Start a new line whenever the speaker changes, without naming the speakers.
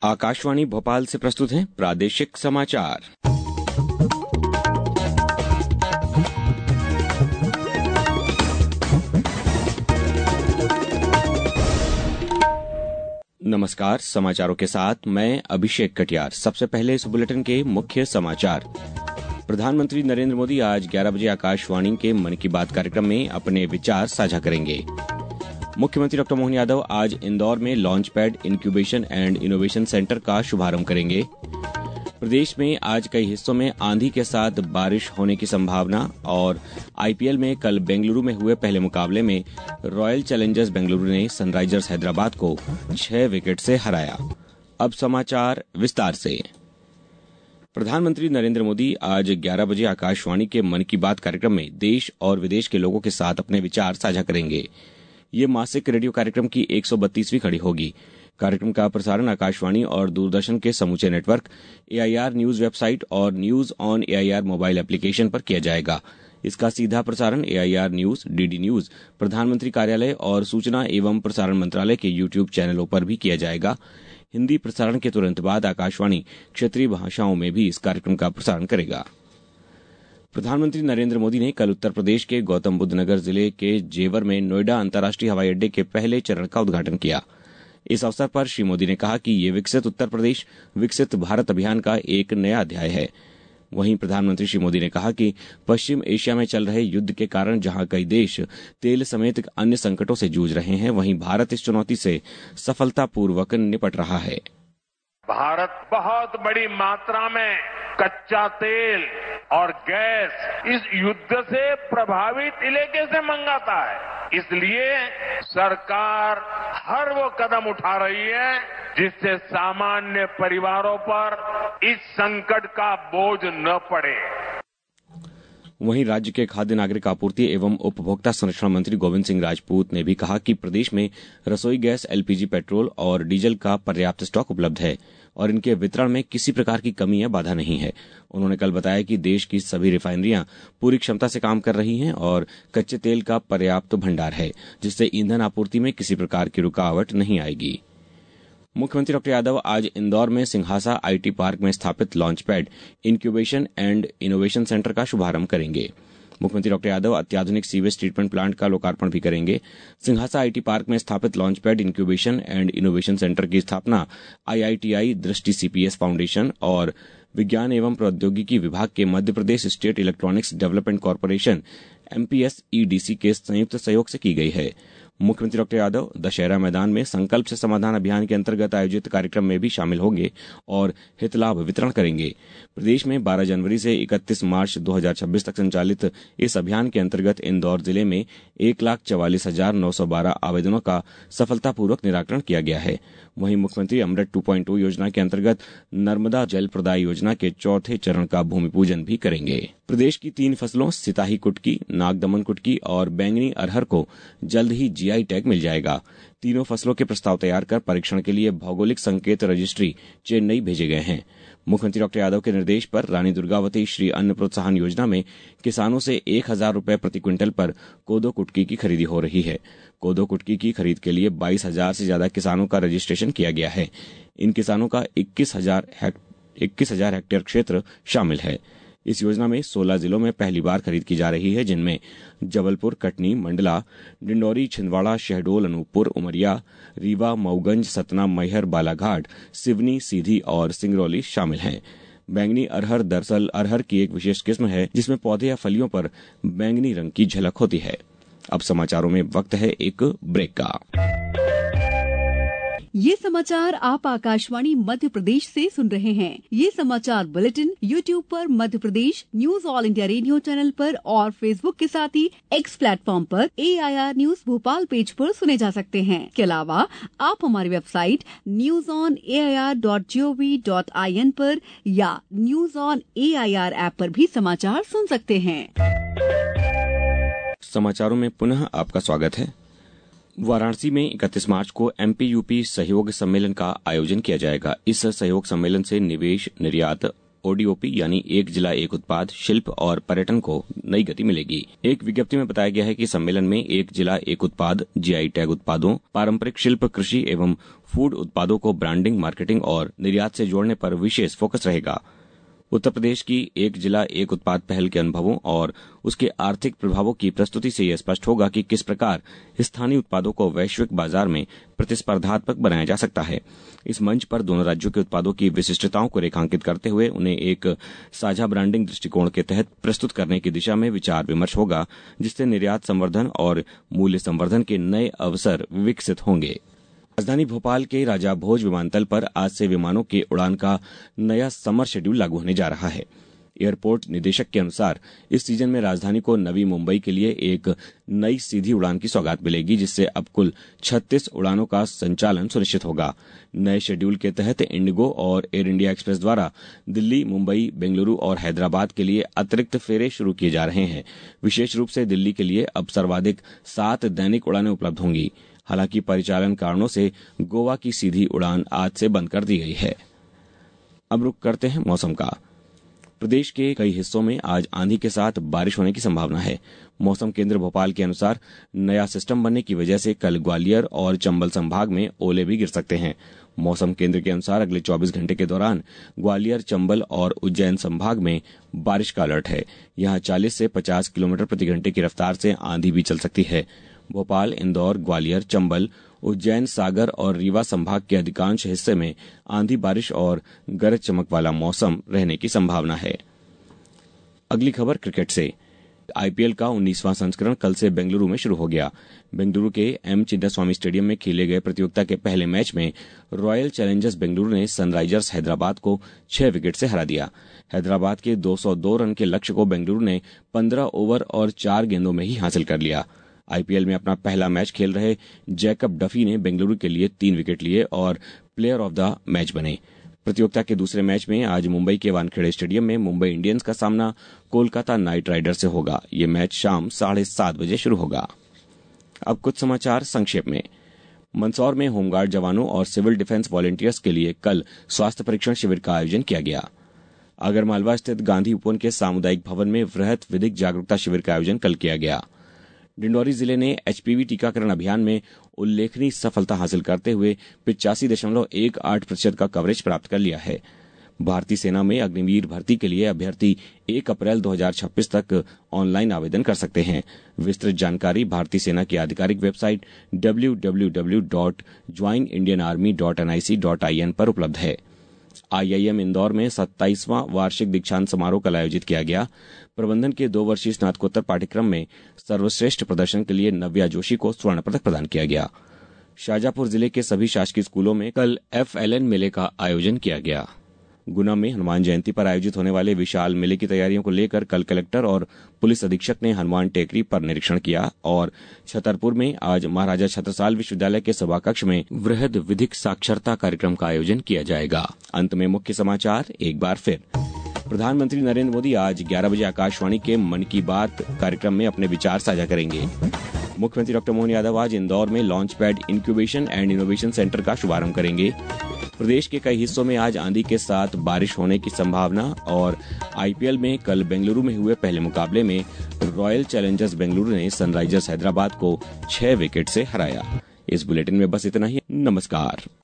आकाशवाणी भोपाल से प्रस्तुत हैं प्रादेशिक समाचार। नमस्कार, समाचारों के साथ मैं अभिषेक कटियार। सबसे पहले इस बुलेटिन के मुख्य समाचार। प्रधानमंत्री नरेंद्र मोदी आज 11 बजे आकाशवाणी के मन की बात कार्यक्रम में अपने विचार साझा करेंगे। मुख्यमंत्री डॉ. मोहन यादव आज इंदौर में launch pad incubation and innovation centre का शुभारंभ करेंगे। प्रदेश में आज कई हिस्सों में आंधी के साथ बारिश होने की संभावना और आईपीएल में कल बेंगलुरु में हुए पहले मुकाबले में रॉयल चैलेंजर्स बेंगलुरु ने सनराइजर्स हैदराबाद को 6 विकेट से हराया। अब समाचार विस्तार से। प्रधानमंत्री नरेंद्र मोदी आज 11 बजे आकाशवाणी के मन की बात कार्यक्रम में देश और विदेश के लोगों के साथ अपने विचार साझा करेंगे। ये मासिक रेडियो कार्यक्रम की 132वीं कड़ी होगी। कार्यक्रम का प्रसारण आकाशवाणी और दूरदर्शन के समूचे नेटवर्क, एआईआर न्यूज वेबसाइट और news on AIR mobile application पर किया जाएगा। इसका सीधा प्रसारण एआईआर न्यूज, डीडी न्यूज, प्रधानमंत्री कार्यालय और सूचना एवं प्रसारण मंत्रालय के यूट्यूब चैनलों पर भी किया जाएगा। हिंदी प्रसारण के तुरंत बाद आकाशवाणी क्षेत्रीय भाषाओं में भी इस कार्यक्रम का प्रसारण करेगा। प्रधानमंत्री नरेंद्र मोदी ने कल उत्तर प्रदेश के गौतम बुद्ध नगर जिले के जेवर में नोएडा अंतर्राष्ट्रीय हवाई अड्डे के पहले चरण का उद्घाटन किया। इस अवसर पर श्री मोदी ने कहा कि ये विकसित उत्तर प्रदेश विकसित भारत अभियान का एक नया अध्याय है। वहीं प्रधानमंत्री श्री मोदी ने कहा कि पश्चिम एशिया में चल रहे युद्ध के कारण जहां कई देश तेल समेत अन्य संकटों से जूझ रहे हैं, वहीं भारत इस चुनौती से सफलतापूर्वक निपट रहा है।
भारत बहुत बड़ी मात्रा में कच्चा तेल और गैस इस युद्ध से प्रभावित इलाके से मंगाता है। इसलिए सरकार हर वो कदम उठा रही है जिससे सामान्य परिवारों पर इस संकट का बोझ न पड़े।
वहीं राज्य के खाद्य नागरिक आपूर्ति एवं उपभोक्ता संरक्षण मंत्री गोविंद सिंह राजपूत ने भी कहा कि प्रदेश में रसोई गैस, एलपीजी, पेट्रोल और डीजल का पर्याप्त स्टॉक उपलब्ध है और इनके वितरण में किसी प्रकार की कमी या बाधा नहीं है। उन्होंने कल बताया कि देश की सभी रिफाइनरियां पूरी क्षमता से काम कर रही हैं और कच्चे तेल का पर्याप्त भंडार है, जिससे ईंधन आपूर्ति में किसी प्रकार की रुकावट नहीं आएगी। मुख्यमंत्री डॉ. यादव आज इंदौर में सिंघासा आईटी पार्क में स्थापित launch pad incubation and innovation centre का शुभारंभ करेंगे। मुख्यमंत्री डॉ. यादव अत्याधुनिक सीवेज ट्रीटमेंट प्लांट का लोकार्पण भी करेंगे। सिंघासा आईटी पार्क में स्थापित launch pad incubation and innovation centre की स्थापना आईआईटीआई, दृष्टि सीपीएस फाउंडेशन और विज्ञान एवं प्रौद्योगिकी विभाग के Madhya Pradesh state electronics development corporation MPSEDC के संयुक्त सहयोग से की गई है। मुख्यमंत्री डॉ. यादव दशहरा मैदान में संकल्प से समाधान अभियान के अंतर्गत आयोजित कार्यक्रम में भी शामिल होंगे और हितलाभ वितरण करेंगे। प्रदेश में 12 जनवरी से 31 मार्च 2026 तक संचालित इस अभियान के अंतर्गत इंदौर जिले में 1,44,912 आवेदनों का सफलतापूर्वक निराकरण किया गया है। वहीं मुख्यमंत्री अमृत 2.0 योजना के अंतर्गत नर्मदा जल प्रदाय योजना के चौथे चरण का भूमि पूजन भी करेंगे। प्रदेश की 3 फसलों सिताही कुटकी, नागदमन कुटकी और बैंगनी अरहर को जल्द ही जीआई टैग मिल जाएगा। तीनों फसलों के प्रस्ताव तैयार कर परीक्षण के लिए भौगोलिक संकेत रजिस्ट्री चेन्नई भेजे गए हैं। मुख्यमंत्री डॉ. यादव के निर्देश पर रानी दुर्गावती श्री अन्न प्रोत्साहन योजना में किसानों से 1,000 रुपए प्रति क्विंटल पर कोदो कुटकी की खरीदी हो रही है। कोदो कुटकी की खरीद के लिए 22,000 से ज्यादा किसानों का रजिस्ट्रेशन किया गया है। इन किसानों का 21,000 हेक्टेयर क्षेत्र शामिल है। इस योजना में 16 जिलों में पहली बार खरीद की जा रही है, जिनमें जबलपुर, कटनी, मंडला, डिंडौरी, छिंदवाड़ा, शहडोल, अनूपपुर, उमरिया, रीवा, मऊगंज, सतना, मैहर, बालाघाट, सिवनी, सीधी और सिंगरौली शामिल हैं। बैंगनी अरहर दरअसल अरहर की एक विशेष किस्म है जिसमें पौधे या फलियों पर बैंगनी रंग की झलक होती है। अब समाचारों में वक्त है एक ब्रेक का।
ये समाचार आप आकाशवाणी मध्य प्रदेश से सुन रहे हैं। ये समाचार बुलेटिन YouTube पर Madhya Pradesh news all India radio channel पर और Facebook के साथ ही X प्लेटफॉर्म पर AIR न्यूज भोपाल पेज पर सुने जा सकते हैं। इसके अलावा आप हमारी वेबसाइट newsonair.gov.in पर या न्यूज ऑन AIR ऐप पर भी समाचार सुन सकते हैं।
समाचारों में पुनः आपका स्वागत है। वाराणसी में 31 मार्च को एमपी-यूपी सहयोग सम्मेलन का आयोजन किया जाएगा। इस सहयोग सम्मेलन से निवेश, निर्यात, ODOP यानी एक जिला एक उत्पाद शिल्प और पर्यटन को नई गति मिलेगी। एक विज्ञप्ति में बताया गया है कि सम्मेलन में एक जिला एक उत्पाद, GI टैग उत्पादों, पारंपरिक शिल्प, कृषि एवं फूड उत्पादों को ब्रांडिंग, मार्केटिंग और निर्यात से जोड़ने पर विशेष फोकस रहेगा। उत्तर प्रदेश की एक जिला एक उत्पाद पहल के अनुभवों और उसके आर्थिक प्रभावों की प्रस्तुति से यह स्पष्ट होगा कि किस प्रकार स्थानीय उत्पादों को वैश्विक बाजार में प्रतिस्पर्धात्मक बनाया जा सकता है। इस मंच पर दोनों राज्यों के उत्पादों की विशिष्टताओं को रेखांकित करते हुए उन्हें एक साझा ब्रांडिंग दृष्टिकोण के तहत प्रस्तुत करने की दिशा में विचार विमर्श होगा, जिससे निर्यात संवर्धन और मूल्य संवर्धन के नए अवसर विकसित होंगे। राजधानी भोपाल के राजा भोज विमानतल पर आज से विमानों के उड़ान का नया समर शेड्यूल लागू होने जा रहा है। एयरपोर्ट निदेशक के अनुसार इस सीजन में राजधानी को नवी मुंबई के लिए एक नई सीधी उड़ान की सौगात मिलेगी, जिससे अब कुल 36 उड़ानों का संचालन सुनिश्चित होगा। नए शेड्यूल के तहत इंडिगो और एयर इंडिया एक्सप्रेस द्वारा दिल्ली, मुंबई, बेंगलुरु और हैदराबाद के लिए अतिरिक्त फेरे शुरू किए जा रहे हैं। विशेष रूप से दिल्ली के लिए अब सर्वाधिक 7 दैनिक उड़ानें उपलब्ध होंगी। हालांकि परिचालन कारणों से गोवा की सीधी उड़ान आज से बंद कर दी गई है। अब रुक करते हैं मौसम का। प्रदेश के कई हिस्सों में आज आंधी के साथ बारिश होने की संभावना है। मौसम केंद्र भोपाल के अनुसार नया सिस्टम बनने की वजह से कल ग्वालियर और चंबल संभाग में ओले भी गिर सकते हैं। मौसम केंद्र के अनुसार अगले 24 घंटे के दौरान ग्वालियर, चंबल और उज्जैन संभाग में बारिश का अलर्ट है। यहां 40 से 50 किलोमीटर प्रति घंटे की रफ्तार से आंधी भी चल सकती है। भोपाल, इंदौर, ग्वालियर, चंबल, उज्जैन, सागर और रीवा संभाग के अधिकांश हिस्से में आंधी, बारिश और गरज चमक वाला मौसम रहने की संभावना है। अगली खबर क्रिकेट से। IPL का 19वां संस्करण कल से बेंगलुरु में शुरू हो गया। बेंगलुरु के M चिन्नास्वामी स्टेडियम में खेले गए प्रतियोगिता के पहले मैच में रॉयल चैलेंजर्स बेंगलुरु ने सनराइजर्स हैदराबाद को 6 विकेट से हरा दिया। हैदराबाद के 202 रन के लक्ष्य को बेंगलुरु ने 15 ओवर और 4 गेंदों में ही हासिल कर लिया। IPL में अपना पहला मैच खेल रहे जैकब डफी ने बेंगलुरु के लिए 3 विकेट लिए और प्लेयर ऑफ द मैच बने। प्रतियोगिता के दूसरे मैच में आज मुंबई के वानखेड़े स्टेडियम में मुंबई इंडियंस का सामना कोलकाता नाइट राइडर्स से होगा। ये मैच शाम 7:30 बजे शुरू होगा। अब कुछ समाचार संक्षेप में। मंदसौर में होमगार्ड जवानों और सिविल डिफेंस वॉलंटियर्स के लिए कल स्वास्थ्य परीक्षण शिविर का आयोजन किया गया। आगरमालवा स्थित गांधी उपवन के सामुदायिक भवन में वृहत विधिक जागरूकता शिविर का आयोजन कल किया गया। डिंडौरी जिले ने HPV टीकाकरण अभियान में उल्लेखनीय सफलता हासिल करते हुए 85.18% का कवरेज प्राप्त कर लिया है। भारतीय सेना में अग्निवीर भर्ती के लिए अभ्यर्थी 1 अप्रैल 2026 तक ऑनलाइन आवेदन कर सकते हैं। विस्तृत जानकारी भारतीय सेना की आधिकारिक वेबसाइट www.joinindianarmy.nic.in पर उपलब्ध है। IIM इंदौर में 27वां वार्षिक दीक्षांत समारोह कल आयोजित किया गया। प्रबंधन के 2 वर्षीय स्नातकोत्तर पाठ्यक्रम में सर्वश्रेष्ठ प्रदर्शन के लिए नव्या जोशी को स्वर्ण पदक प्रदान किया गया। शाजापुर जिले के सभी शासकीय स्कूलों में कल FLN मेले का आयोजन किया गया। गुना में हनुमान जयंती पर आयोजित होने वाले विशाल मेले की तैयारियों को लेकर कल कलेक्टर और पुलिस अधीक्षक ने हनुमान टेकरी पर निरीक्षण किया और छतरपुर में आज महाराजा छत्रसाल विश्वविद्यालय के सभाकक्ष में वृहद विधिक साक्षरता कार्यक्रम का आयोजन किया जाएगा। अंत में मुख्य समाचार एक बार फिर। प्रधानमंत्री नरेंद्र मोदी आज 11 बजे आकाशवाणी के मन की बात कार्यक्रम में अपने विचार साझा करेंगे। मुख्यमंत्री डॉक्टर मोहन यादव आज इंदौर में launch pad incubation and innovation centre का शुभारंभ करेंगे। प्रदेश के कई हिस्सों में आज आंधी के साथ बारिश होने की संभावना और IPL में कल बेंगलुरु में हुए पहले मुकाबले में रॉयल चैलेंजर्स बेंगलुरु ने सनराइजर्स हैदराबाद को 6 विकेट से हराया। इस बुलेटिन में बस इतना ही। नमस्कार।